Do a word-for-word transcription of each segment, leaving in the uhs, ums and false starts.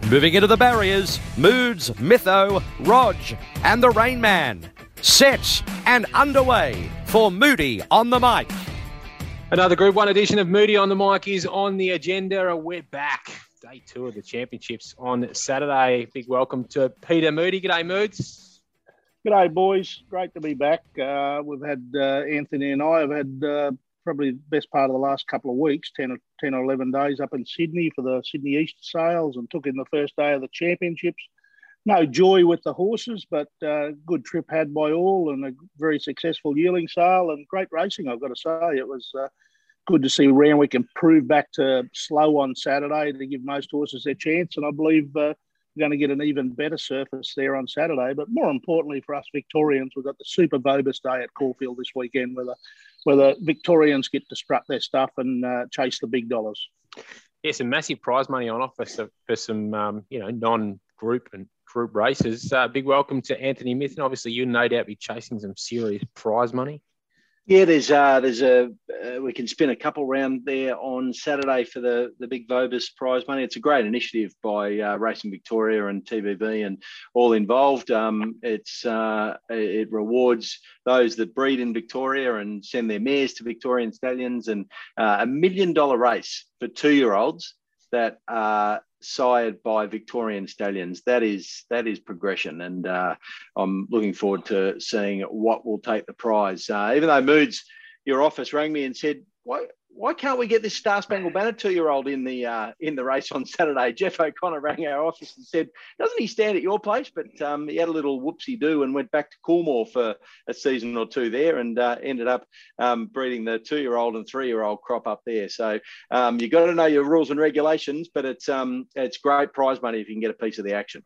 Moving into the barriers, Moods, Mytho, Rog and the Rain Man. Set and underway for Moody on the mic. Another Group one edition of Moody on the mic is on the agenda. We're back. Day two of the championships on Saturday. Big welcome to Peter Moody. G'day, Moods. G'day, boys. Great to be back. Uh, we've had uh, Anthony and I have had uh, probably the best part of the last couple of weeks, ten or, ten or eleven days up in Sydney for the Sydney Easter sales, and took in the first day of the championships. No joy with the horses, but uh, good trip had by all, and a very successful yearling sale and great racing, I've got to say. It was uh, good to see Randwick improve back to slow on Saturday to give most horses their chance, and I believe uh, we're going to get an even better surface there on Saturday. But more importantly for us Victorians, we've got the Super Vobis Day at Caulfield this weekend, where the, where the Victorians get to strut their stuff and uh, chase the big dollars. Yeah, some massive prize money on offer for, for some, um, you know, non-group and group races. Uh, big welcome to Anthony Mythen. Obviously, you'll no doubt be chasing some serious prize money. Yeah, there's uh, there's a uh, we can spin a couple round there on Saturday for the the big Vobis prize money. It's a great initiative by uh, Racing Victoria and T V B and all involved. Um, it's uh, it rewards those that breed in Victoria and send their mares to Victorian stallions, and uh, a million dollar race for two year olds that are sired by Victorian stallions. That is that is progression, and uh, I'm looking forward to seeing what will take the prize. Uh, even though Moods, your office, rang me and said, why why can't we get this Star Spangled Banner two-year-old in the uh, in the race on Saturday? Jeff O'Connor rang our office and said, doesn't he stand at your place? But um, he had a little whoopsie-do and went back to Coolmore for a season or two there, and uh, ended up um, breeding the two-year-old and three-year-old crop up there. So um, you've got to know your rules and regulations, but it's um, it's great prize money if you can get a piece of the action.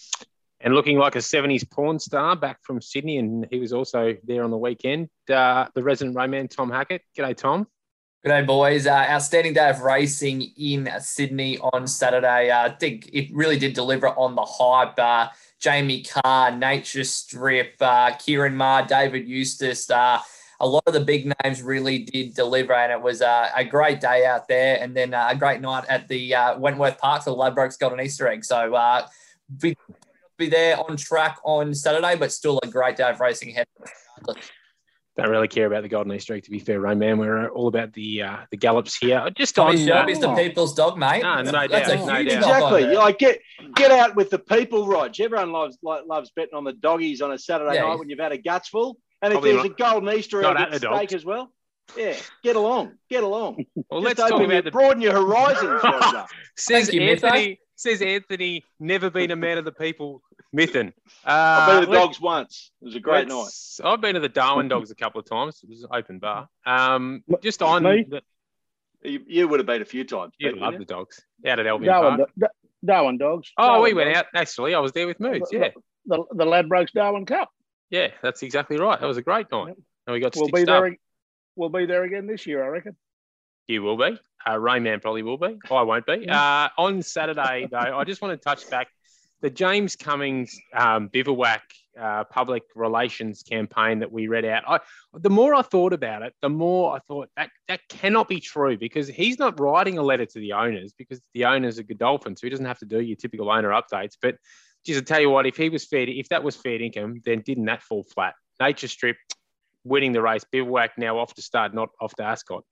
And looking like a seventies porn star back from Sydney, and he was also there on the weekend, uh, the resident Rayman, Tom Hackett. G'day, Tom. G'day, boys. Uh, outstanding day of racing in Sydney on Saturday. Uh, I think it really did deliver on the hype. Uh, Jamie Carr, Nature Strip, uh, Kieran Maher, David Eustace. Uh, a lot of the big names really did deliver, and it was uh, a great day out there, and then uh, a great night at the uh, Wentworth Park for the Ladbrokes Golden Easter Egg. So uh, be, be there on track on Saturday, but still a great day of racing ahead. Don't really care about the Golden Easter Egg, to be fair, Rayman. We're all about the uh, the gallops here. Just Tommy on Shelby uh, is the people's dog, mate. No, no doubt, That's a no huge doubt. knock on Exactly. it. Like get get out with the people, Rog. Everyone loves like, loves betting on the doggies on a Saturday Yeah. night when you've had a guts full, and if Probably there's not- a Golden Easter not Egg at at the stake dogs. as well. Yeah, get along, get along. Well, Just let's talk open about your, the broaden your horizons, Roger. says Thank you, Mytho. Anthony. Says Anthony, never been a man of the people. Mythen. Uh, I've been to the let- dogs once. It was a great night. let's- I've been to the Darwin Dogs a couple of times. It was an open bar. Um, just on Me? the, You, you would have been a few times. you Pete, love wouldn't the dogs out at Albion Darwin, Park. Da- Darwin Dogs. Oh, Darwin we went Dogs. out. Actually, I was there with Moods. The, Yeah, the, the Ladbrokes Darwin Cup. yeah, that's exactly right. That was a great night. And we got We'll stitched be up. there. We'll be there again this year, I reckon. You will be. Uh, Rayman probably will be. I won't be. Uh, on Saturday, though, I just want to touch back. The James Cummings um, Bivouac uh, public relations campaign that we read out, I, the more I thought about it, the more I thought that, that cannot be true, because he's not writing a letter to the owners, because the owners are Godolphin, so he doesn't have to do your typical owner updates. But just to tell you what, if he was fair, if that was fair income, then didn't that fall flat? Nature Strip winning the race, Bivouac now off to start, not off to Ascot.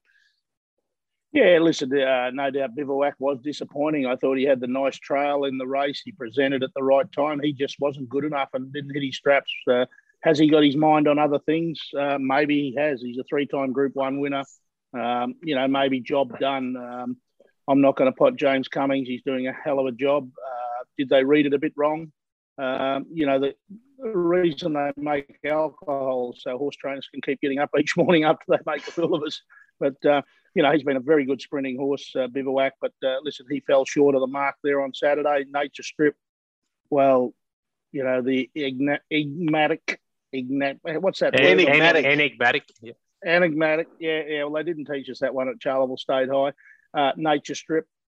Yeah, listen, uh, no doubt Bivouac was disappointing. I thought he had the nice trail in the race. He presented at the right time. He just wasn't good enough and didn't hit his straps. Uh, has he got his mind on other things? Uh, maybe he has. He's a three-time Group one winner. Um, you know, maybe job done. Um, I'm not going to pot James Cummings. He's doing a hell of a job. Uh, did they read it a bit wrong? Um, you know, the, the reason they make alcohol so horse trainers can keep getting up each morning after they make a fool of us. But, uh, you know, he's been a very good sprinting horse, uh, Bivouac. But, uh, listen, he fell short of the mark there on Saturday. Nature Strip, well, you know, the igna- enigmatic, ignat- what's that? En- word? Enigmatic. en- Enigmatic. Yeah. Enigmatic, yeah, yeah. Well, they didn't teach us that one at Charleville State High. Uh, Nature Strip,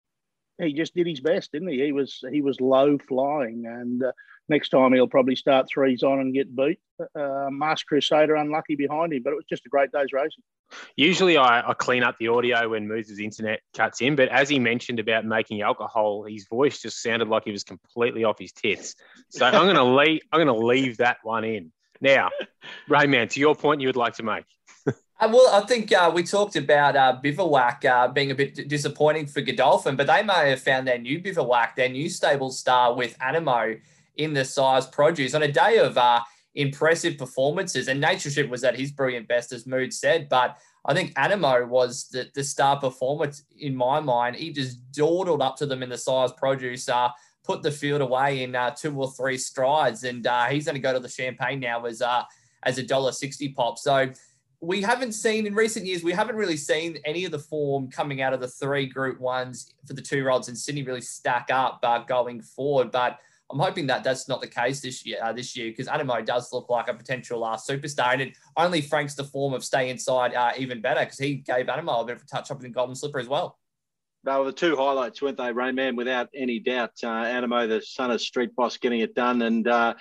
he just did his best, didn't he? He was he was low flying, and uh, next time he'll probably start threes on and get beat. Uh, Masked Crusader unlucky behind him, but it was just a great day's racing. Usually I, I clean up the audio when Moose' internet cuts in, but as he mentioned about making alcohol, his voice just sounded like he was completely off his tits. So I'm going to leave. I'm going to leave that one in. Now, Rayman, to your point, you would like to make. Uh, well, I think uh, we talked about uh, Bivouac uh, being a bit disappointing for Godolphin, but they may have found their new Bivouac, their new stable star with Animo in the size produce on a day of uh, impressive performances. And Nature Strip was at his brilliant best, as Mood said, but I think Animo was the, the star performance in my mind. He just dawdled up to them in the size produce, uh, put the field away in uh, two or three strides, and uh, he's going to go to the Champagne now as uh, as a one dollar sixty pop. So we haven't seen in recent years, we haven't really seen any of the form coming out of the three group ones for the two-year-olds in Sydney really stack up uh, going forward. But I'm hoping that that's not the case this year, uh, this year, because Animo does look like a potential uh, superstar, and it only franks the form of Stay Inside uh, even better, because he gave Animo a bit of a touch up in the Golden Slipper as well. They were the two highlights, weren't they, Rayman? Without any doubt, uh, Animo, the son of Street Boss, getting it done, and uh,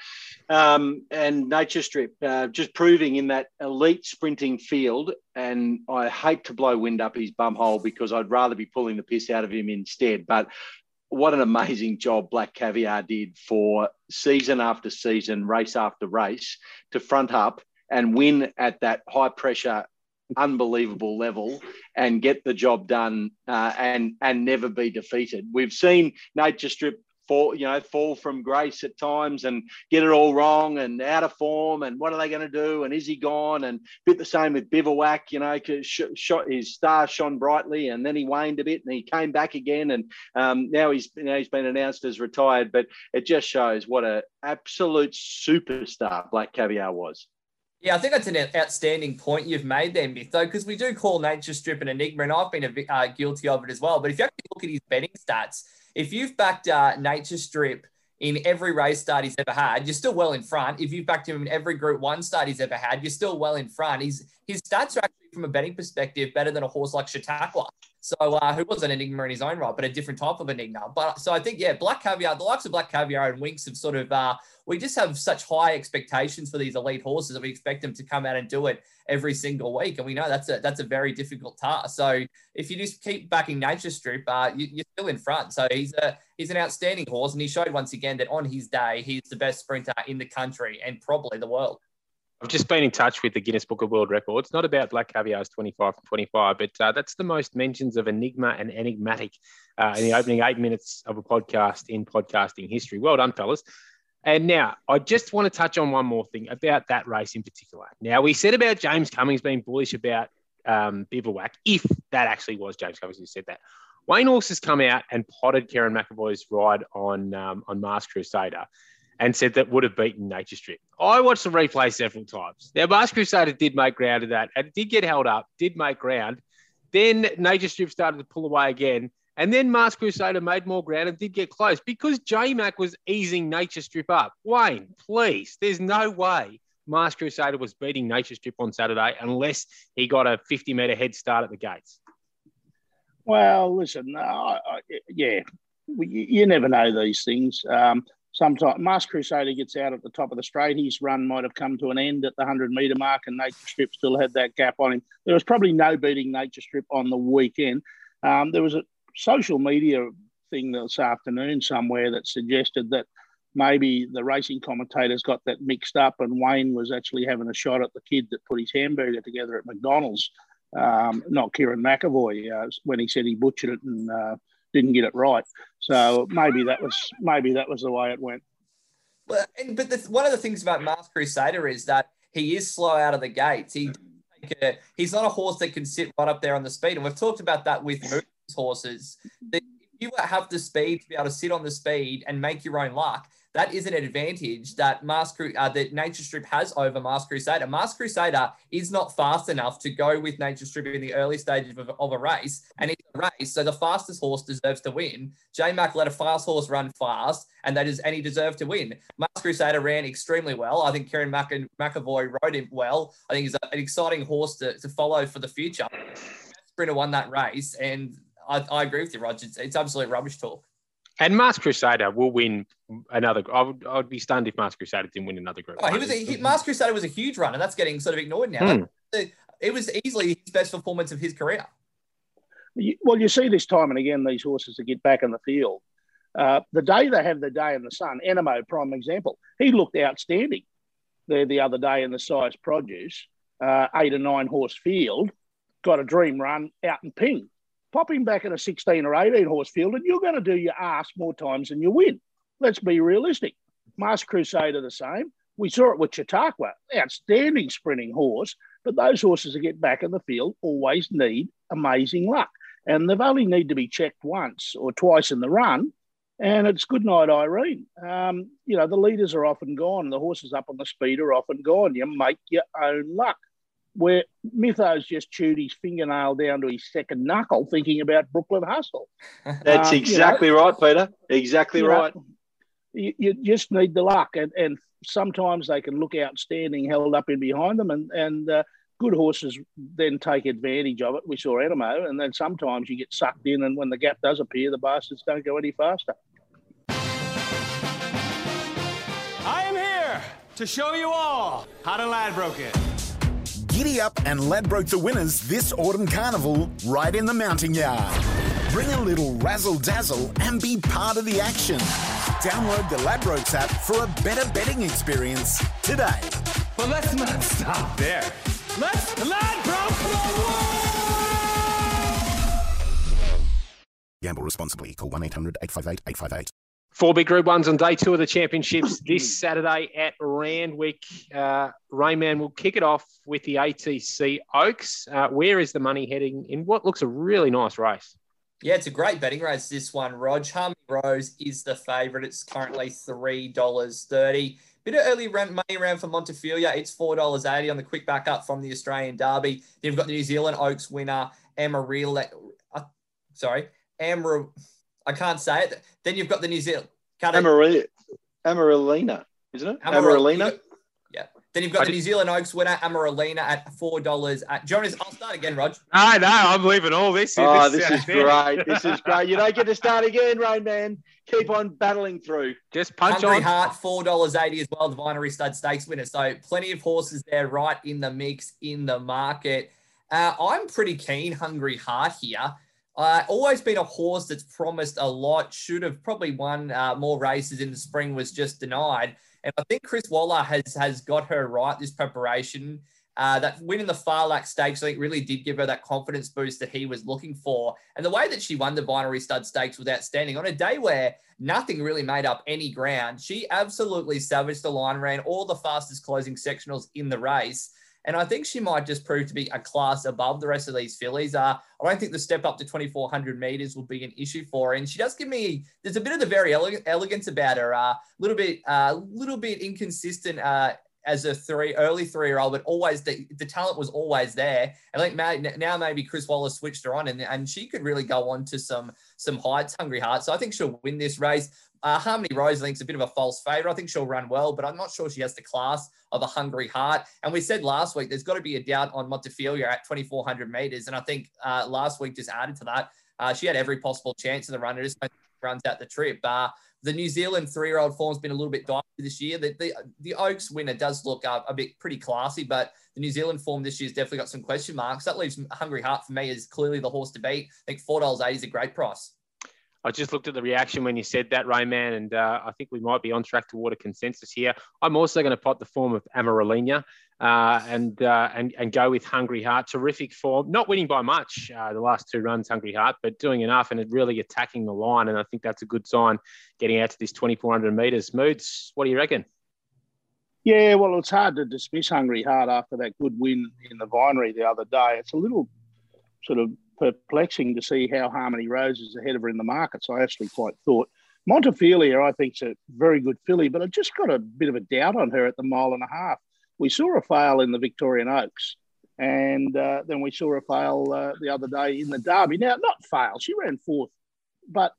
um, and Nature Strip uh, just proving in that elite sprinting field. And I hate to blow wind up his bum hole, because I'd rather be pulling the piss out of him instead. But what an amazing job Black Caviar did for season after season, race after race, to front up and win at that high pressure, unbelievable level and get the job done uh, and and never be defeated. We've seen Nature Strip fall, you know, fall from grace at times and get it all wrong and out of form, and what are they going to do, and is he gone? And a bit the same with Bivouac, you know, sh- shot his star shone brightly and then he waned a bit and he came back again, and um, now he's you know, he's been announced as retired. But it just shows what an absolute superstar Black Caviar was. Yeah, I think that's an outstanding point you've made there, Myth, though, because we do call Nature Strip an enigma, and I've been a bit, uh, guilty of it as well. But if you actually look at his betting stats, if you've backed uh, Nature Strip in every race start he's ever had, you're still well in front. If you've backed him in every Group One start he's ever had, you're still well in front. He's, his stats are actually, from a betting perspective, better than a horse like Chautauqua. So uh, who was an enigma in his own right, but a different type of enigma. But so I think, yeah, Black Caviar, the likes of Black Caviar and Winx have sort of, uh, we just have such high expectations for these elite horses that we expect them to come out and do it every single week. And we know that's a that's a very difficult task. So if you just keep backing Nature Strip, uh, you, you're still in front. So he's a he's an outstanding horse, and he showed once again that on his day, he's the best sprinter in the country and probably the world. I've just been in touch with the Guinness Book of World Records, not about Black Caviar's twenty-five from twenty-five, but uh, that's the most mentions of enigma and enigmatic uh, in the opening eight minutes of a podcast in podcasting history. Well done, fellas. And now I just want to touch on one more thing about that race in particular. Now, we said about James Cummings being bullish about um, Bivouac, if that actually was James Cummings who said that. Wayne Horse has come out and potted Karen McAvoy's ride on, um, on Masked Crusader and said that would have beaten Nature Strip. I watched the replay several times. Now, Masked Crusader did make ground of that, and it did get held up, did make ground. Then Nature Strip started to pull away again, and then Masked Crusader made more ground and did get close because J-Mac was easing Nature Strip up. Wayne, please, there's no way Masked Crusader was beating Nature Strip on Saturday unless he got a fifty-metre head start at the gates. Well, listen, uh, I, yeah, you, you never know these things. Um, Sometimes Masked Crusader gets out at the top of the straight. His run might have come to an end at the one hundred metre mark, and Nature Strip still had that gap on him. There was probably no beating Nature Strip on the weekend. Um, there was a social media thing this afternoon somewhere that suggested that maybe the racing commentators got that mixed up, and Wayne was actually having a shot at the kid that put his hamburger together at McDonald's, um, not Kieran McAvoy, uh, when he said he butchered it and uh, didn't get it right. So maybe that was maybe that was the way it went. Well, and, but the, one of the things about Masked Crusader is that he is slow out of the gates. He a, he's not a horse that can sit right up there on the speed, and we've talked about that with Moose horses. That if you have the speed to be able to sit on the speed and make your own luck, that is an advantage that Masked, uh, that Nature Strip has over Masked Crusader. Masked Crusader is not fast enough to go with Nature Strip in the early stages of, of a race, and it's a race, so the fastest horse deserves to win. J-Mac let a fast horse run fast, and that is, and he deserved to win. Masked Crusader ran extremely well. I think Kieran Mac- McAvoy rode him well. I think he's an exciting horse to, to follow for the future. Sprinter won that race, and I, I agree with you, Roger. It's, it's absolute rubbish talk. And Mars Crusader will win another. I would, I would be stunned if Mars Crusader didn't win another group. Oh, he was a, he, Mars Crusader was a huge run, and that's getting sort of ignored now. Hmm. It, it was easily his best performance of his career. Well, you see this time and again, these horses that get back in the field. Uh, the day they have the day in the sun, Enemo, prime example, he looked outstanding there the other day in the size produce, uh, eight or nine horse field, got a dream run out and ping. Pop him back in a sixteen or eighteen horse field, and you're going to do your ass more times than you win. Let's be realistic. Mars Crusader the same. We saw it with Chautauqua, outstanding sprinting horse, but those horses that get back in the field always need amazing luck. And they've only need to be checked once or twice in the run, and it's good night, Irene. Um, you know, the leaders are often gone. The horses up on the speed are often gone. You make your own luck. Where Mythos just chewed his fingernail down to his second knuckle thinking about Brooklyn Hustle. That's um, exactly you know, right, Peter. Exactly right. Know, you, you just need the luck. And, and sometimes they can look outstanding held up in behind them, and, and uh, good horses then take advantage of it. We saw Enemo, and then sometimes you get sucked in, and when the gap does appear, the bastards don't go any faster. I am here to show you all how to Ladbroke it. Giddy up and Ladbroke the winners this autumn carnival right in the mounting yard. Bring a little razzle-dazzle and be part of the action. Download the Ladbrokes app for a better betting experience today. But let's not stop there. Let's Ladbroke the world! Gamble responsibly. Call one eight hundred eight five eight eight five eight. Four big Group Ones on day two of the championships this Saturday at Randwick. Uh, Rayman will kick it off with the A T C Oaks. Uh, where is the money heading in what looks a really nice race? Yeah, it's a great betting race, this one, Rog. Harmony Rose is the favourite. It's currently three dollars thirty. Bit of early rent money around for Montefilia. It's four dollars eighty on the quick backup from the Australian Derby. Then you've got the New Zealand Oaks winner, Amarillo. Uh, sorry, Amar. I can't say it. Then you've got the New Zealand. Amarillo, Amarillina, isn't it? Amarillina. Yeah. Then you've got the New Zealand Oaks winner, Amarillina, at four dollars. At, do you want to, I'll start again, Rog. I know. I'm leaving all this in. Oh, this, this is great. This is great. You don't get to start again, Rain Man. Keep on battling through. Just punch Hungry on. Heart, four dollars eighty as well, the Vinery Stud Stakes winner. So plenty of horses there right in the mix in the market. Uh, I'm pretty keen, Hungry Heart here. Uh, always been a horse that's promised a lot, should have probably won uh, more races in the spring, was just denied. And I think Chris Waller has has got her right this preparation. Uh, that win in the Farlac Stakes, I think, really did give her that confidence boost that he was looking for. And the way that she won the Binary Stud Stakes was outstanding. On a day where nothing really made up any ground, she absolutely savaged the line, ran all the fastest closing sectionals in the race. And I think she might just prove to be a class above the rest of these fillies. Uh, I don't think the step up to twenty-four hundred metres will be an issue for her. And she does give me, there's a bit of the very ele- elegance about her. A uh, little bit, a uh, little bit inconsistent uh, as a three, early three-year-old, but always, the, the talent was always there. And I think may, now maybe Chris Waller switched her on, and, and she could really go on to some, some heights, Hungry Heart. So I think she'll win this race. Uh, Harmony Rose, I think, is a bit of a false favourite. I think she'll run well, but I'm not sure she has the class of a Hungry Heart. And we said last week there's got to be a doubt on Montefilia at twenty-four hundred metres, and I think uh, last week just added to that. Uh, she had every possible chance in the run. It just runs out the trip. Uh, the New Zealand three-year-old form's been a little bit dicey this year. The, the, the Oaks winner does look uh, a bit pretty classy, but the New Zealand form this year's definitely got some question marks. That leaves Hungry Heart for me as clearly the horse to beat. I think four dollars eighty is a great price. I just looked at the reaction when you said that, Rayman, and uh, I think we might be on track toward a consensus here. I'm also going to pot the form of Amarillina uh, and, uh, and and go with Hungry Heart. Terrific form, not winning by much uh, the last two runs, Hungry Heart, but doing enough and really attacking the line. And I think that's a good sign getting out to this twenty-four hundred metres. Moods, what do you reckon? Yeah, well, it's hard to dismiss Hungry Heart after that good win in the Vinery the other day. It's a little sort of perplexing to see how Harmony Rose is ahead of her in the market. So I actually quite thought Montefilia, I think, is a very good filly, but I just got a bit of a doubt on her at the mile and a half. We saw her fail in the Victorian Oaks, and uh, then we saw her fail uh, the other day in the Derby. Now, not fail, she ran fourth, but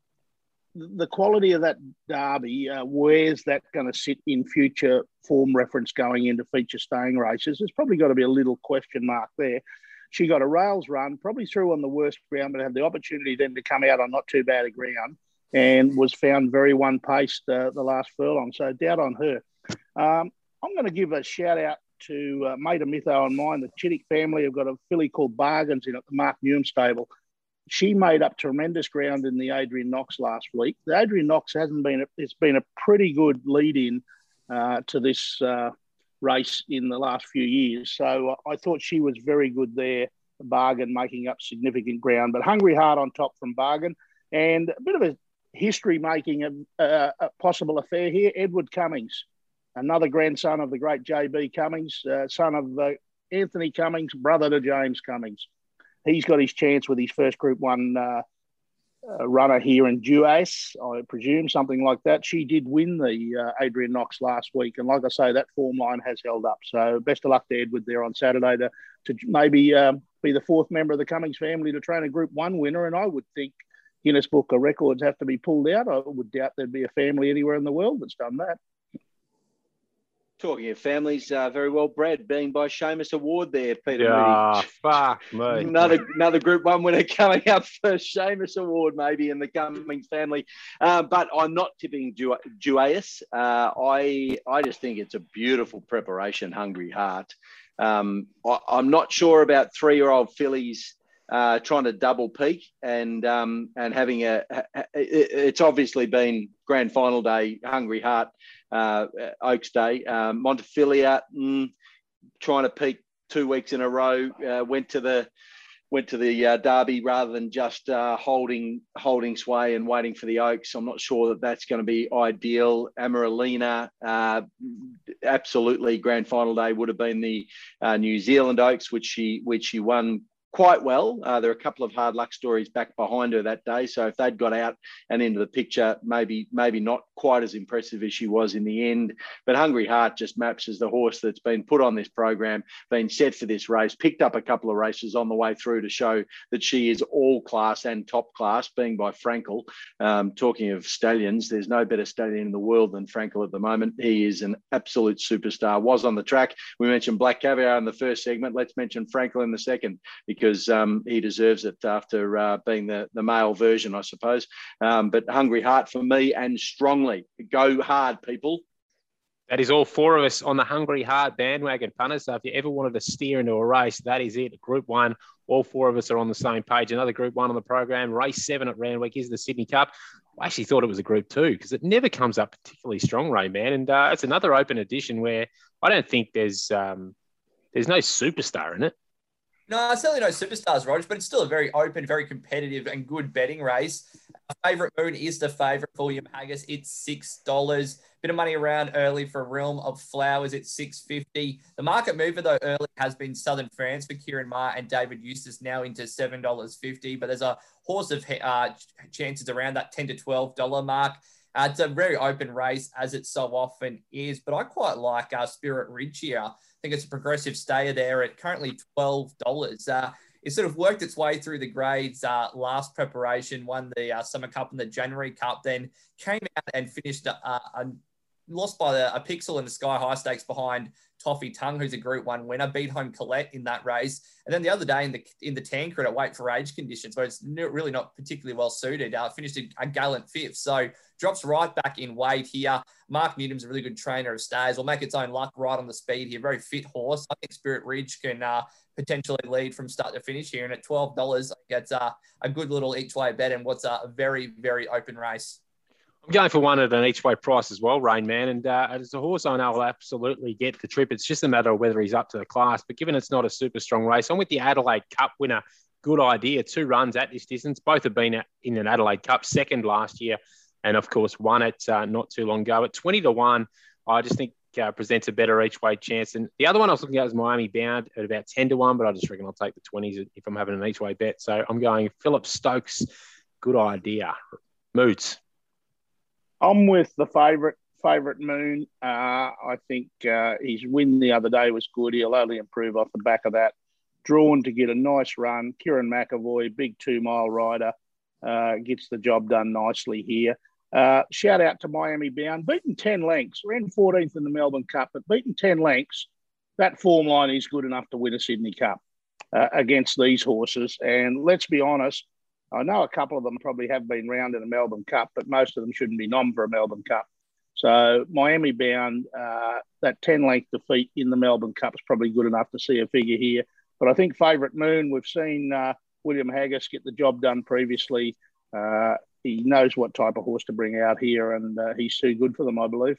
the quality of that Derby, uh, where's that going to sit in future form reference going into feature staying races? There's probably got to be a little question mark there. She got a rails run, probably threw on the worst ground, but had the opportunity then to come out on not too bad a ground and was found very one-paced uh, the last furlong. So doubt on her. Um, I'm going to give a shout-out to uh, Mater Mytho and mine. The Chittick family have got a filly called Bargains in at the Mark Newham stable. She made up tremendous ground in the Adrian Knox last week. The Adrian Knox hasn't been, a, it's been a pretty good lead-in uh, to this uh, race in the last few years. So uh, I thought she was very good there, Bargain making up significant ground. But Hungry Heart on top from Bargain. And a bit of a history-making a, a, a possible affair here, Edward Cummings, another grandson of the great J B Cummings, uh, son of uh, Anthony Cummings, brother to James Cummings. He's got his chance with his first Group One uh, uh, runner here in Duas, I presume, something like that. She did win the uh, Adrian Knox last week, and like I say, that form line has held up. So best of luck to Edward there on Saturday to to maybe um, be the fourth member of the Cummings family to train a Group One winner. And I would think Guinness Book of Records have to be pulled out. I would doubt there'd be a family anywhere in the world that's done that. Talking of families, uh, very well bred, being by Seamus Award there, Peter. Yeah, Moody. fuck me. Another another Group One winner coming up for Seamus Award, maybe in the Cummings family. Uh, but I'm not tipping Du- Duais. Uh, I I just think it's a beautiful preparation, Hungry Heart. Um, I, I'm not sure about three-year-old fillies uh, trying to double peak and um, and having a. It, it's obviously been grand final day, Hungry Heart. Uh, Oaks Day, um, Montefilia mm, trying to peak two weeks in a row. Uh, went to the went to the uh, Derby rather than just uh, holding holding sway and waiting for the Oaks. I'm not sure that that's going to be ideal. Amaralina, uh, absolutely grand final day would have been the uh, New Zealand Oaks, which she which she won quite well. Uh, there are a couple of hard luck stories back behind her that day. So if they'd got out and into the picture, maybe maybe not quite as impressive as she was in the end. But Hungry Heart just maps as the horse that's been put on this program, been set for this race, picked up a couple of races on the way through to show that she is all class and top class, being by Frankel. Um, talking of stallions, there's no better stallion in the world than Frankel at the moment. He is an absolute superstar, was on the track. We mentioned Black Caviar in the first segment. Let's mention Frankel in the second, because um, he deserves it after uh, being the, the male version, I suppose. Um, but Hungry Heart for me, and strongly. Go hard, people. That is all four of us on the Hungry Heart bandwagon, punters. So if you ever wanted to steer into a race, that is it. Group One, all four of us are on the same page. Another Group One on the program. Race seven at Randwick is the Sydney Cup. I actually thought it was a Group Two because it never comes up particularly strong, Ray, man. And uh, it's another open edition where I don't think there's um, there's no superstar in it. No, certainly no superstars, Rog, but it's still a very open, very competitive and good betting race. Our favourite moon is the favourite for William Haggis. It's six dollars. Bit of money around early for Realm of Flowers at six fifty. The market mover, though, early has been Southern France for Kieran Maher and David Eustace, now into seven dollars fifty. But there's a horse of uh, chances around that ten to twelve dollars mark. Uh, it's a very open race, as it so often is. But I quite like uh, Spirit Ridge here. I think it's a progressive stayer there at currently twelve dollars. Uh, it sort of worked its way through the grades uh, last preparation, won the uh, Summer Cup and the January Cup, then came out and finished uh, uh, lost by the, a pixel in the Sky High Stakes behind Toffee Tongue, who's a Group One winner, beat home Colette in that race. And then the other day in the in the Tancred at Wait for Age conditions, where it's really not particularly well suited, uh, finished a, a gallant fifth. So drops right back in weight here. Mark Newton's a really good trainer of stays. Will make its own luck right on the speed here. Very fit horse. I think Spirit Ridge can uh, potentially lead from start to finish here. And at twelve dollars, I think it's uh, a good little each way bet and what's a very, very open race. I'm going for one at an each way price as well, Rain Man. And uh, as a horse I know will absolutely get the trip. It's just a matter of whether he's up to the class. But given it's not a super strong race, I'm with the Adelaide Cup winner. Good idea. Two runs at this distance. Both have been in an Adelaide Cup, second last year. And of course, won it uh, not too long ago. At twenty to one, I just think uh, presents a better each way chance. And the other one I was looking at was Miami Bound at about ten to one, but I just reckon I'll take the twenties if I'm having an each way bet. So I'm going Philip Stokes. Good idea. Moods. I'm with the favourite, favourite Moon. Uh, I think uh, his win the other day was good. He'll only improve off the back of that. Drawn to get a nice run. Kieran McAvoy, big two-mile rider, uh, gets the job done nicely here. Uh, shout out to Miami Bound. Beaten ten lengths. Ran fourteenth in the Melbourne Cup, but beaten ten lengths. That form line is good enough to win a Sydney Cup. uh, against these horses. And let's be honest, I know a couple of them probably have been round in a Melbourne Cup, but most of them shouldn't be nom for a Melbourne Cup. So Miami Bound, uh, that ten-length defeat in the Melbourne Cup is probably good enough to see a figure here. But I think Favourite Moon, we've seen uh, William Haggis get the job done previously. Uh, he knows what type of horse to bring out here, and uh, he's too good for them, I believe.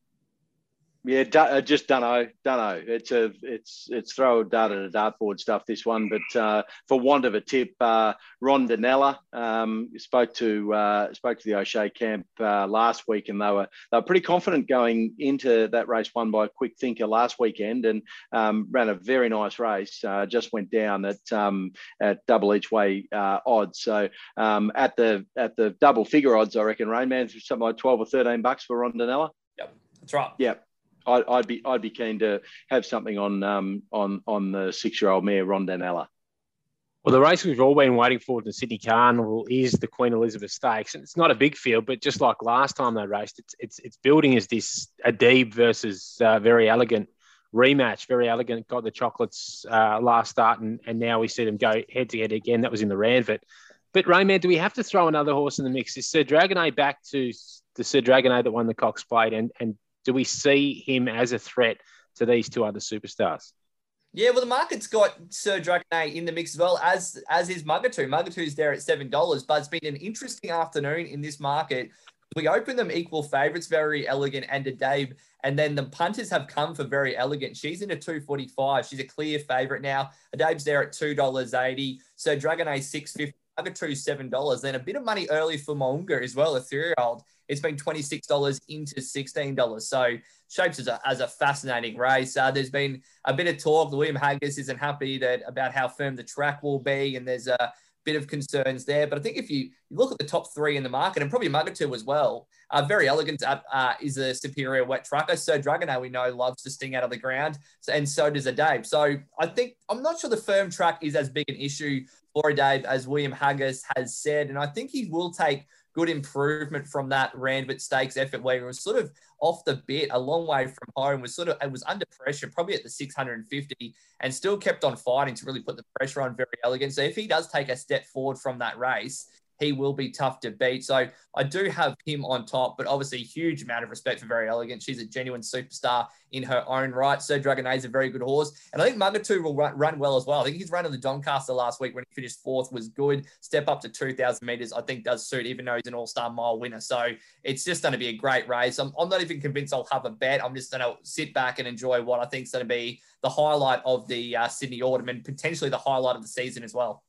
Yeah, du- just dunno, dunno. It's a, it's, it's throw a dart at a dartboard stuff. This one, but uh, for want of a tip, uh, Rondinella um, spoke to uh, spoke to the O'Shea camp uh, last week, and they were they were pretty confident going into that race won by a quick thinker last weekend, and um, ran a very nice race. Uh, just went down at um, at double each way uh, odds. So um, at the at the double figure odds, I reckon Rainman for something like twelve or thirteen bucks for Rondinella. Yep, that's right. Yep. I'd, I'd be I'd be keen to have something on um, on on the six-year-old mare Rondinella. Well, the race we've all been waiting for at the Sydney Carnival is the Queen Elizabeth Stakes, and it's not a big field, but just like last time they raced, it's it's it's building as this Adib versus uh, Very Elegant rematch. Very Elegant got the chocolates uh, last start, and and now we see them go head to head again. That was in the Ranvet. But Rayman, do we have to throw another horse in the mix? Is Sir Dragonet back to the Sir Dragonet that won the Cox Plate, and and do we see him as a threat to these two other superstars? Yeah, well, the market's got Sir Dragonet in the mix as well, as as is Mugatoo. Mugatoo's there at seven dollars, but it's been an interesting afternoon in this market. We open them equal favourites, Very Elegant and Adabe, and then the punters have come for Very Elegant. She's in a two forty-five. She's a clear favourite now. Adabe's there at two dollars eighty. Sir Dragonet six fifty. Mugatoo seven dollars. Then a bit of money early for Mounga as well, a three-year-old. It's been twenty-six dollars into sixteen dollars. So shapes as a, as a fascinating race. Uh, there's been a bit of talk. William Haggis isn't happy that about how firm the track will be, and there's a bit of concerns there. But I think if you, you look at the top three in the market, and probably Mugatoo as well, uh, Very Elegant uh, uh, is a superior wet trucker. So Dragonet, we know, loves to sting out of the ground, so, and so does Adabe. So I think, I'm not sure the firm track is as big an issue for Adabe as William Haggis has said. And I think he will take good improvement from that Randwick Stakes effort where he was sort of off the bit, a long way from home, was sort of, it was under pressure, probably at the six hundred fifty, and still kept on fighting to really put the pressure on Very Elegant. So if he does take a step forward from that race, he will be tough to beat. So I do have him on top, but obviously a huge amount of respect for Very Elegant. She's a genuine superstar in her own right. So Dragonet is a very good horse. And I think Mugatoo will run, run well as well. I think his run in the Doncaster last week when he finished fourth was good. Step up to two thousand metres, I think does suit, even though he's an all-star mile winner. So it's just going to be a great race. I'm, I'm not even convinced I'll have a bet. I'm just going to sit back and enjoy what I think is going to be the highlight of the uh, Sydney Autumn and potentially the highlight of the season as well.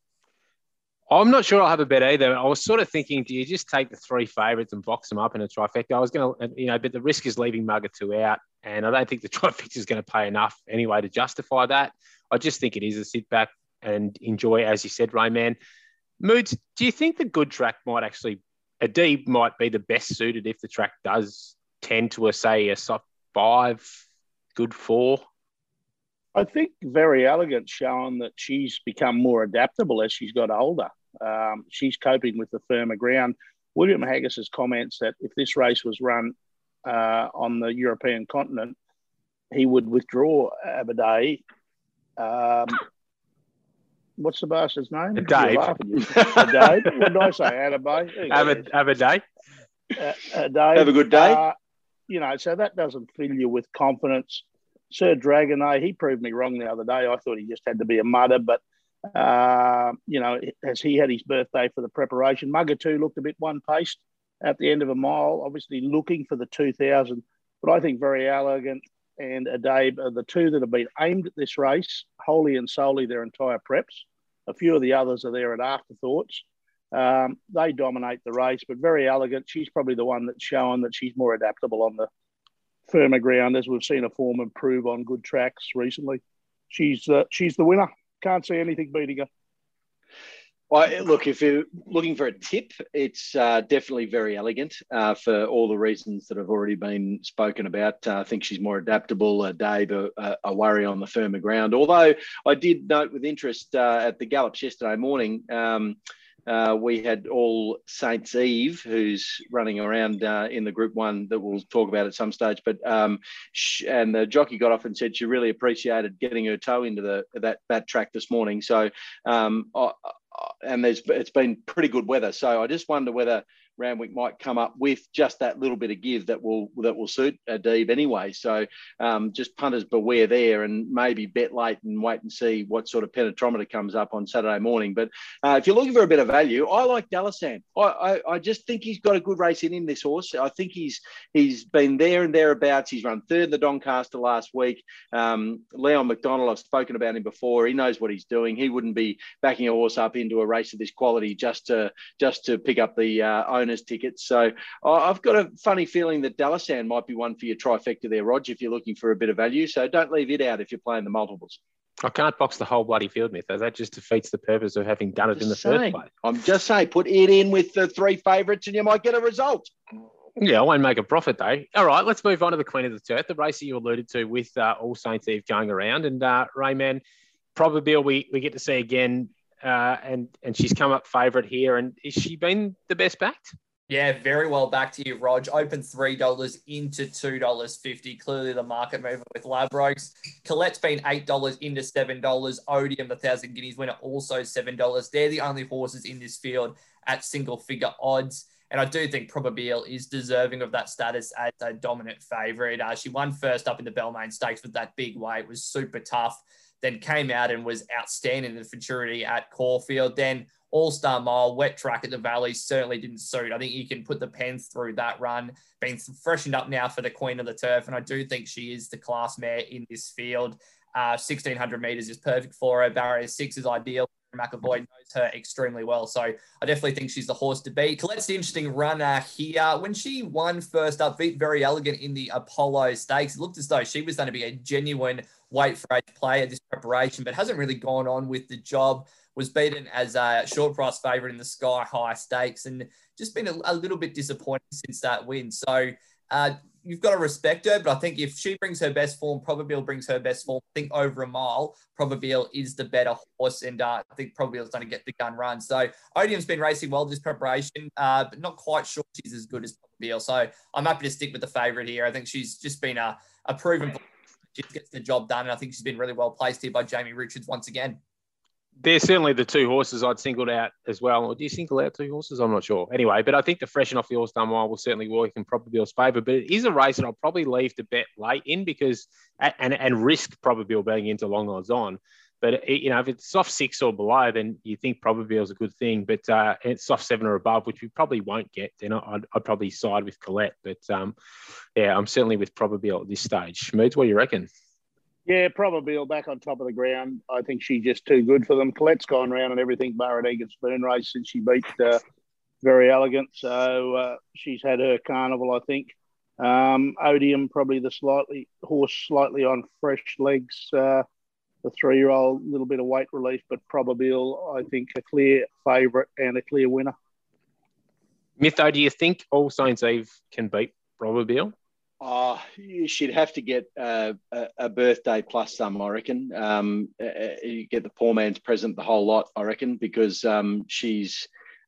I'm not sure I'll have a bet either. I was sort of thinking, do you just take the three favourites and box them up in a trifecta? I was going to, you know, but the risk is leaving Mugatoo out, and I don't think the trifecta is going to pay enough anyway to justify that. I just think it is a sit back and enjoy, as you said, Rayman. Moods, do you think the good track might actually, Adib might be the best suited if the track does tend to a, say, a soft five, good four? I think Very Elegant showing that she's become more adaptable as she's got older. Um, she's coping with the firmer ground. William Haggis's comments that if this race was run uh, on the European continent, he would withdraw Abiday. Um, what's the bastard's name? Dave. Dave. What did I say? Abiday. Abiday. Uh, uh, Dave. Have a good day. Uh, you know, so that doesn't fill you with confidence. Sir Dragonet, he proved me wrong the other day. I thought he just had to be a mudder, but, uh, you know, as he had his birthday for the preparation, Mugatoo looked a bit one-paced at the end of a mile, obviously looking for the two thousand. But I think Very Elegant and Adabe are the two that have been aimed at this race, wholly and solely their entire preps. A few of the others are there at afterthoughts. Um, they dominate the race, but Very Elegant, she's probably the one that's showing that she's more adaptable on the firmer ground, as we've seen her form improve on good tracks recently. She's uh, she's the winner. Can't see anything beating her. Well, look, if you're looking for a tip, it's uh, definitely Very Elegant uh, for all the reasons that have already been spoken about. Uh, I think she's more adaptable. Uh, Dave, a, a worry on the firmer ground. Although I did note with interest uh, at the gallops yesterday morning, um, uh, we had All Saints Eve, who's running around uh, in the Group One that we'll talk about at some stage. But um, sh- and the jockey got off and said she really appreciated getting her toe into the that that track this morning. So um, I, and there's it's been pretty good weather. So I just wonder whether Randwick might come up with just that little bit of give that will that will suit Adib anyway. So um, just punters beware there, and maybe bet late and wait and see what sort of penetrometer comes up on Saturday morning. But uh, if you're looking for a bit of value, I like Dalasan. I, I I just think he's got a good race in him, this horse. I think he's he's been there and thereabouts. He's run third in the Doncaster last week. Um, Leon McDonald, I've spoken about him before. He knows what he's doing. He wouldn't be backing a horse up into a race of this quality just to just to pick up the uh, owner's tickets. So I've got a funny feeling that Dalasan might be one for your trifecta there, Rog, if you're looking for a bit of value. So don't leave it out if you're playing the multiples. I can't box the whole bloody field, Myth. That just defeats the purpose of having done it Just in the saying. first place. I'm just saying, put it in with the three favourites and you might get a result. Yeah, I won't make a profit, though. All right, let's move on to the Queen of the Turf, the race that you alluded to with uh, All Saints Eve going around. And uh, Rayman, probably we, we get to see again, uh, and, and she's come up favourite here. And has she been the best backed? Yeah, very well back to you, Rog. Open three dollars into two dollars fifty. Clearly the market mover with Ladbrokes. Colette's been eight dollars into seven dollars. Odium, the one thousand Guineas winner, also seven dollars. They're the only horses in this field at single-figure odds. And I do think Probabile is deserving of that status as a dominant favourite. Uh, she won first up in the Balmain Stakes with that big weight. It was super tough. Then came out and was outstanding in the futurity at Caulfield. Then All-Star Mile, wet track at the Valley certainly didn't suit. I think you can put the pen through that run. Been freshened up now for the Queen of the Turf, and I do think she is the class mare in this field. Uh, sixteen hundred metres is perfect for her. Barrier six is ideal. McAvoy knows her extremely well, so I definitely think she's the horse to beat. Colette's the interesting runner here. When she won first up, beat Very Elegant in the Apollo Stakes, it looked as though she was going to be a genuine weight for age player this preparation, but hasn't really gone on with the job. Was beaten as a short price favourite in the Sky High Stakes and just been a, a little bit disappointing since that win. So uh, you've got to respect her, but I think if she brings her best form, Probabile brings her best form. I think over a mile, Probabile is the better horse, and uh, I think Probabile's going to get the gun run. So Odium's been racing well this preparation, uh, but not quite sure she's as good as Probabile. So I'm happy to stick with the favourite here. I think she's just been a, a proven she gets the job done, and I think she's been really well placed here by Jamie Richards once again. They're certainly the two horses I'd singled out as well. Or do you single out two horses? I'm not sure. Anyway, but I think the freshen off the All-Star Mile will certainly work in Probabile's favour. But it is a race that I'll probably leave to bet late in because and and risk Probabile being into long odds on. But it, you know, if it's soft six or below, then you think Probabile's a good thing. But uh, it's soft seven or above, which we probably won't get. Then I'd, I'd probably side with Colette. But um, yeah, I'm certainly with Probabile at this stage. Moods, what do you reckon? Yeah, Probabile back on top of the ground. I think she's just too good for them. Colette's gone round and everything, bar an egg and spoon race since she beat uh, Very Elegant. So uh, she's had her carnival, I think. Um, Odium, probably the slightly horse slightly on fresh legs. Uh, the three-year-old, little bit of weight relief, but Probabile, I think, a clear favourite and a clear winner. Mytho, do you think All Saints Eve can beat Probabile? Oh, she'd have to get uh, a, a birthday plus some, I reckon. Um, uh, you get the poor man's present, the whole lot, I reckon, because um, she's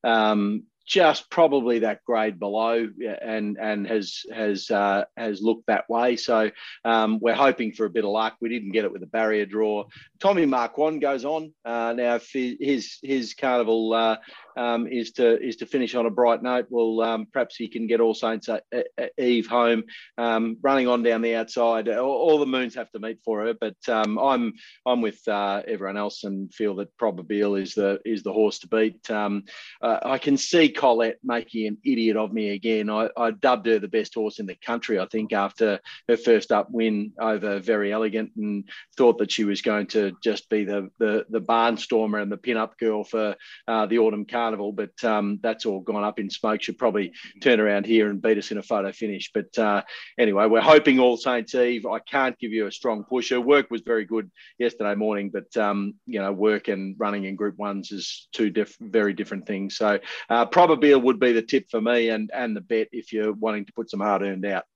um, just probably that grade below and and has has uh, has looked that way. So um, we're hoping for a bit of luck. We didn't get it with the barrier draw. Tommy Marquand goes on uh, now. If his his carnival uh, um, is to is to finish on a bright note, well, um, perhaps he can get All Saints Eve home, um, running on down the outside. All, all the moons have to meet for her, but um, I'm I'm with uh, everyone else and feel that Probabile is the is the horse to beat. Um, uh, I can see Colette making an idiot of me again. I, I dubbed her the best horse in the country, I think, after her first up win over Very Elegant, and thought that she was going to just be the the, the barnstormer and the pin-up girl for uh, the Autumn Carnival. But um, that's all gone up in smoke. She'll probably turn around here and beat us in a photo finish. But uh, anyway, we're hoping All Saints Eve. I can't give you a strong push. Her work was very good yesterday morning, but um, you know, work and running in Group Ones is two diff- very different things. So uh, Probabile would be the tip for me and, and the bet if you're wanting to put some hard-earned out.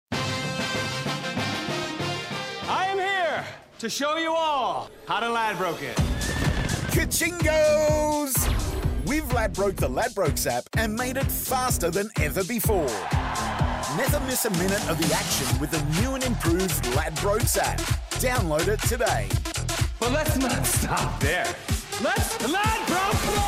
I am here to show you all how to Ladbroke it. Ka-chingos! We've Ladbroke the Ladbrokes app and made it faster than ever before. Never miss a minute of the action with the new and improved Ladbrokes app. Download it today. But let's not stop there. Let's Ladbroke the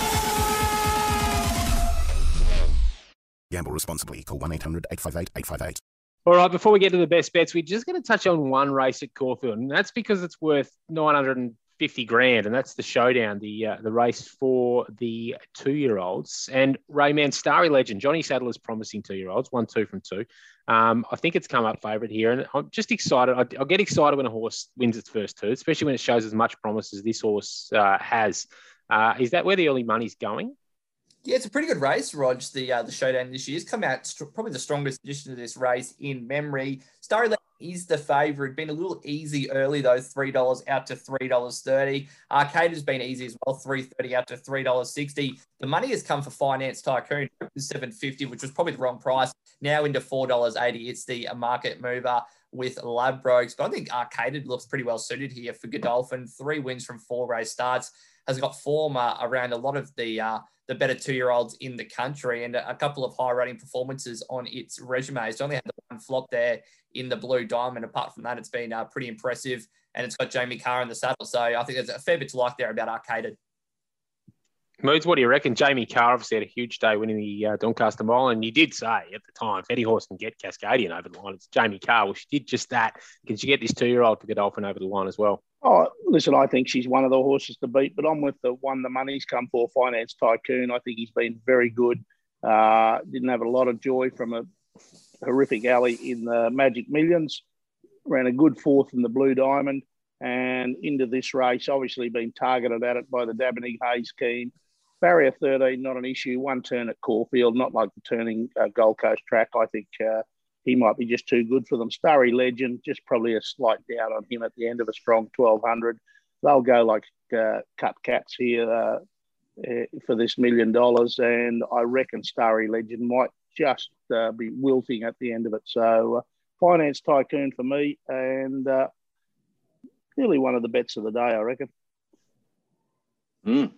world! Gamble responsibly. Call one eight hundred eight five eight eight five eight. All right, before we get to the best bets, we're just going to touch on one race at Caulfield, and that's because it's worth nine hundred fifty grand, and that's the showdown, the uh, the race for the two-year-olds. And Rayman, Starry Legend, Johnny Saddler's promising two-year-olds, one, two from two. Um, I think it's come up favourite here, and I'm just excited. I, I'll get excited when a horse wins its first two, especially when it shows as much promise as this horse uh, has. Uh, is that where the early money's going? Yeah, it's a pretty good race, Rog. The uh, the showdown this year has come out st- probably the strongest edition of this race in memory. Starry Legend is the favourite. Been a little easy early though, three dollars out to three dollars thirty. Arcade has been easy as well, three thirty out to three dollars sixty. The money has come for Finance Tycoon, seven fifty, which was probably the wrong price. Now into four dollars eighty. It's the market mover with Ladbrokes. But I think Arcaded looks pretty well suited here for Godolphin. Three wins from four race starts. Has got form uh, around a lot of the uh, the better two-year-olds in the country and a, a couple of high-rating performances on its resume. It's only had the one flop there in the Blue Diamond. Apart from that, it's been uh, pretty impressive, and it's got Jamie Carr in the saddle. So I think there's a fair bit to like there about Arcaded. Moods, what do you reckon? Jamie Carr obviously had a huge day winning the uh, Doncaster Mile, and you did say at the time, if any horse can get Cascadian over the line, it's Jamie Carr. Well, she did just that. Can she get this two-year-old for Godolphin over the line as well? Oh, listen, I think she's one of the horses to beat, but I'm with the one the money's come for, Finance Tycoon. I think he's been very good. Uh, didn't have a lot of joy from a horrific alley in the Magic Millions. Ran a good fourth in the Blue Diamond and into this race, obviously been targeted at it by the Dabening Hayes scheme. Barrier thirteen, not an issue. One turn at Caulfield, not like the turning uh, Gold Coast track. I think uh, he might be just too good for them. Starry Legend, just probably a slight doubt on him at the end of a strong twelve hundred. They'll go like uh, cut cats here uh, uh, for this million dollars. And I reckon Starry Legend might just uh, be wilting at the end of it. So uh, Finance Tycoon for me, and uh, really one of the bets of the day, I reckon. Mm.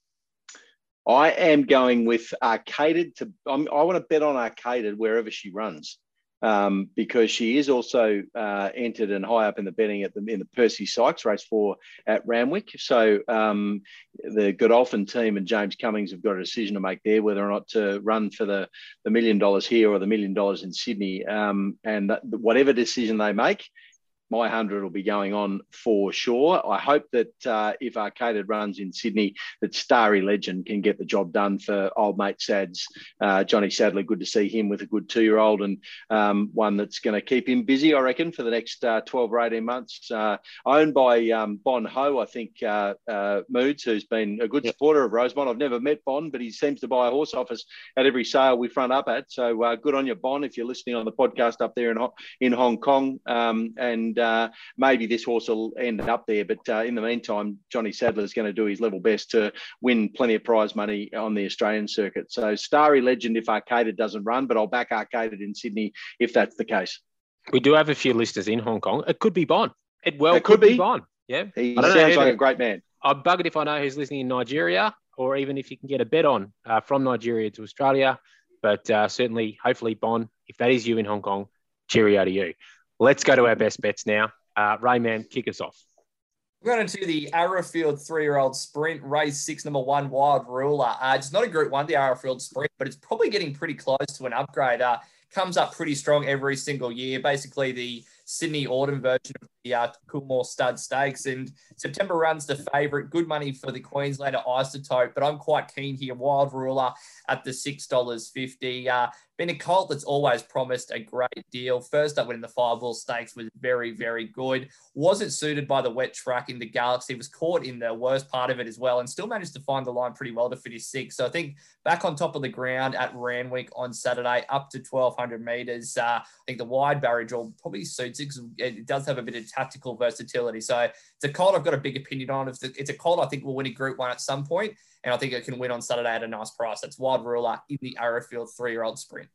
I am going with Arcaded. To I'm, I want to bet on Arcaded wherever she runs, um, because she is also uh, entered and high up in the betting at the in the Percy Sykes race four at Randwick. So um, the Godolphin team and James Cummings have got a decision to make there whether or not to run for the, the million dollars here or the million dollars in Sydney. Um, and that, whatever decision they make, my hundred will be going on for sure. I hope that uh, if Arcaded runs in Sydney, that Starry Legend can get the job done for old mate Sads. Uh, Johnny Sadler, good to see him with a good two-year-old and um, one that's going to keep him busy, I reckon, for the next uh, twelve or eighteen months. Uh, owned by um, Bon Ho, I think, uh, uh, Moods, who's been a good supporter of Rosemont. I've never met Bon, but he seems to buy a horse off us at every sale we front up at. So uh, good on you, Bon, if you're listening on the podcast up there in, in Hong Kong. Um, and Uh, maybe this horse will end up there, but uh, in the meantime, Johnny Sadler is going to do his level best to win plenty of prize money on the Australian circuit. So Starry Legend if Arcaded doesn't run, but I'll back Arcaded in Sydney if that's the case. We do have a few listeners in Hong Kong. It could be Bon. It well it could, could be. be Bon. Yeah, he sounds like a great man. I'm buggered if I know who's listening in Nigeria, or even if you can get a bet on uh, from Nigeria to Australia. But uh, certainly, hopefully, Bon, if that is you in Hong Kong, cheerio to you. Let's go to our best bets now. Uh, Rayman, kick us off. We're going into the Arrowfield three-year-old sprint, race six, number one, Wild Ruler. Uh, it's not a Group One, the Arrowfield sprint, but it's probably getting pretty close to an upgrade. Uh, comes up pretty strong every single year. Basically, the Sydney Autumn version of the uh, Coolmore Stud Stakes. And September runs the favourite. Good money for the Queenslander Isotope, but I'm quite keen here. Wild Ruler at the six dollars fifty. Uh, been a colt that's always promised a great deal. First up winning the Fireball Stakes was very, very good. Wasn't suited by the wet track in the Galaxy. Was caught in the worst part of it as well and still managed to find the line pretty well to finish sixth. So I think back on top of the ground at Randwick on Saturday, up to twelve hundred metres. Uh, I think the wide barriage will probably suits it because it does have a bit of tactical versatility. So it's a colt I've got a big opinion on. It's a colt I think will win a Group One at some point, and I think it can win on Saturday at a nice price. That's Wild Ruler in the Arrowfield three-year-old sprint.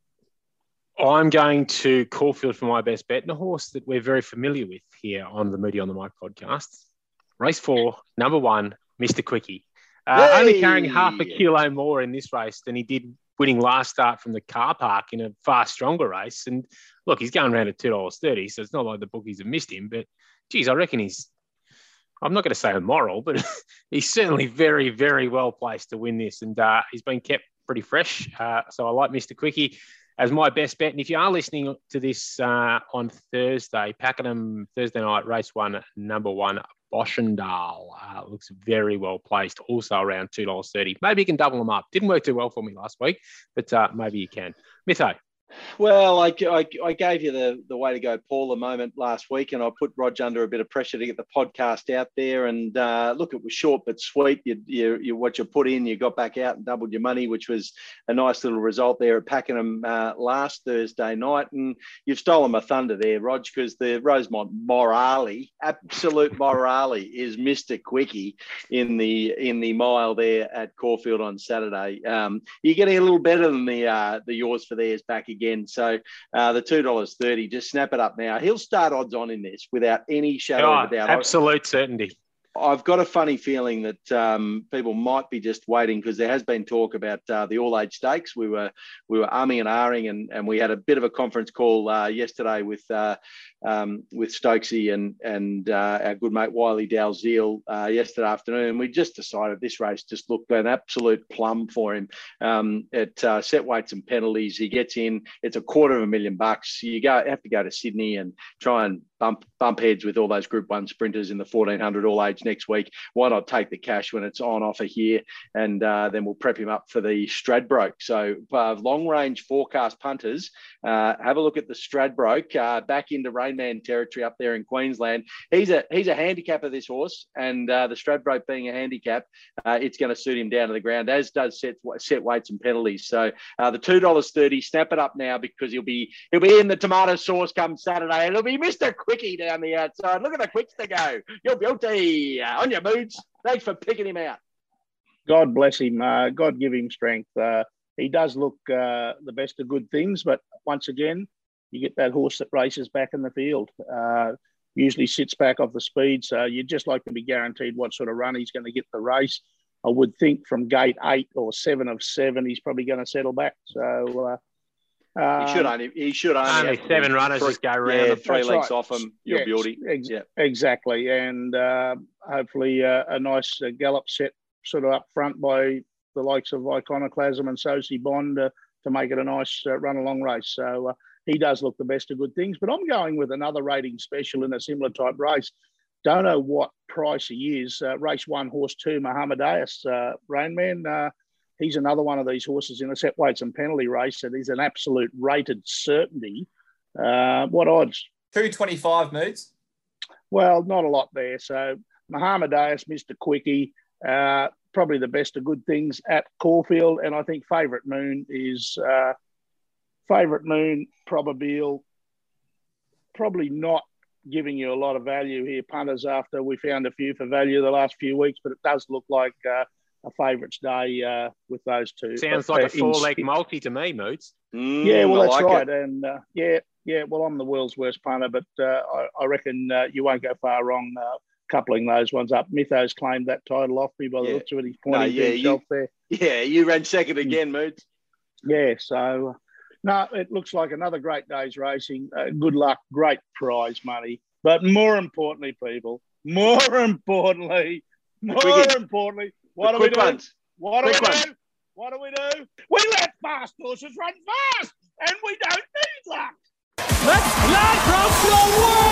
I'm going to Caulfield for my best bet, and a horse that we're very familiar with here on the Moody on the Mic podcast. Race four, number one, Mister Quickie. Uh, Hey! Only carrying half a kilo more in this race than he did winning last start from the car park in a far stronger race. And look, he's going around at two dollars thirty, so it's not like the bookies have missed him. But, geez, I reckon he's, I'm not going to say immoral, but he's certainly very, very well placed to win this. And uh, he's been kept pretty fresh. Uh, so I like Mister Quickie as my best bet. And if you are listening to this uh, on Thursday, Pakenham Thursday night, race one, number one, Boschendal uh, looks very well placed, also around two dollars thirty. Maybe you can double them up. Didn't work too well for me last week, but uh, maybe you can. Mytho. Well, I, I, I gave you the, the way to go, Paul, a moment last week, and I put Rog under a bit of pressure to get the podcast out there. And uh, look, it was short but sweet. You, you, you, what you put in, you got back out and doubled your money, which was a nice little result there at Pakenham uh, last Thursday night. And you've stolen my thunder there, Rog, because the Rosemont Morale, absolute Morale, is Mister Quickie in the in the mile there at Caulfield on Saturday. Um, you're getting a little better than the uh, the yours for theirs back again. Again. So uh, the two dollars thirty, just snap it up now. He'll start odds on in this without any shadow oh, of a doubt. Absolute certainty. I've got a funny feeling that um, people might be just waiting because there has been talk about uh, the all-age stakes. We were we were umming and ahhing, and, and we had a bit of a conference call uh, yesterday with uh, um, with Stokesy and and uh, our good mate Wiley Dalziel uh, yesterday afternoon. We just decided this race just looked an absolute plum for him. Um, at uh, set weights and penalties, he gets in. It's a quarter of a million bucks. You go have to go to Sydney and try and bump bump heads with all those Group One sprinters in the fourteen hundred all age next week. Why not take the cash when it's on offer here, and uh, then we'll prep him up for the Stradbroke. So uh, long range forecast punters, uh, have a look at the Stradbroke uh, back into Rainman territory up there in Queensland. He's a he's a handicap of this horse, and uh, the Stradbroke being a handicap, uh, it's going to suit him down to the ground, as does set set weights and penalties. So uh, the two dollars thirty, snap it up now because he'll be he'll be in the tomato sauce come Saturday, and it'll be Mister Quickie down the outside. Look at the quicks to go. You're guilty. Uh, on your moods. Thanks for picking him out. God bless him. Uh, God give him strength. Uh, he does look uh, the best of good things, but once again, you get that horse that races back in the field. Uh, usually sits back off the speed, so you'd just like to be guaranteed what sort of run he's going to get the race. I would think from gate eight or seven of seven, he's probably going to settle back. So uh, Um, he should only. He should only. Only seven runners three, just go around. Yeah, three legs right. off him. Your yeah, beauty. Ex- yeah, exactly. And uh, hopefully uh, a nice uh, gallop set sort of up front by the likes of Iconoclasm and Sosie Bond uh, to make it a nice uh, run along race. So uh, he does look the best of good things. But I'm going with another rating special in a similar type race. Don't know what price he is. Uh, race one, horse two, Mohammedaeus, uh, Rainman. Uh, He's another one of these horses in a set weights and penalty race that is an absolute rated certainty. Uh, what odds? two twenty-five, Moods. Well, not a lot there. So Mohammedaeus, Mister Quickie, uh, probably the best of good things at Caulfield. And I think Favourite Moon is uh, Favourite Moon, Probabile, probably not giving you a lot of value here, punters, after we found a few for value the last few weeks, but it does look like uh, a favourites day uh, with those two. Sounds but, like uh, a four-leg in, multi to me, Moods. Mm, yeah, well, I that's like right. it. And uh, yeah, yeah, well, I'm the world's worst punter, but uh, I, I reckon uh, you won't go far wrong uh, coupling those ones up. Mythos claimed that title off me by the Yeah. looks of it. He's pointing No, to yeah, himself you- there. Yeah, you ran second again, Moods. Yeah, so uh, no, it looks like another great day's racing. Uh, good luck, great prize money. But more importantly, people, more importantly, more Quick- importantly, what The do we quick do? ones. What do Quick we ones. do? What do we do? We let fast horses run fast, and we don't need luck. Let's Ladbrokes your world!